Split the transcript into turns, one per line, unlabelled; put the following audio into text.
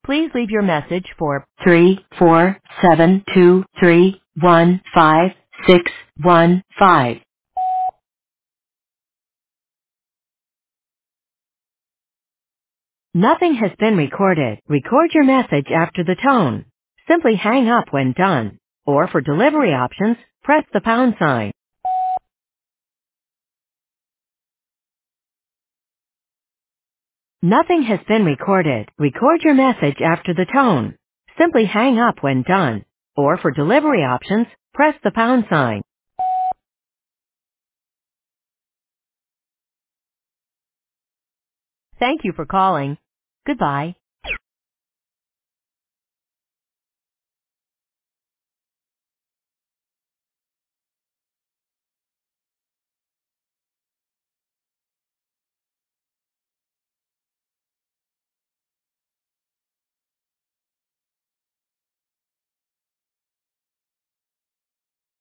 Please leave your message for 34723155615. Nothing has been recorded. Record your message after the tone. Simply hang up when done. Or for delivery options, press the pound sign. Nothing has been recorded. Record your message after the tone. Simply hang up when done. Or for delivery options, press the pound sign. Thank you for calling. Goodbye.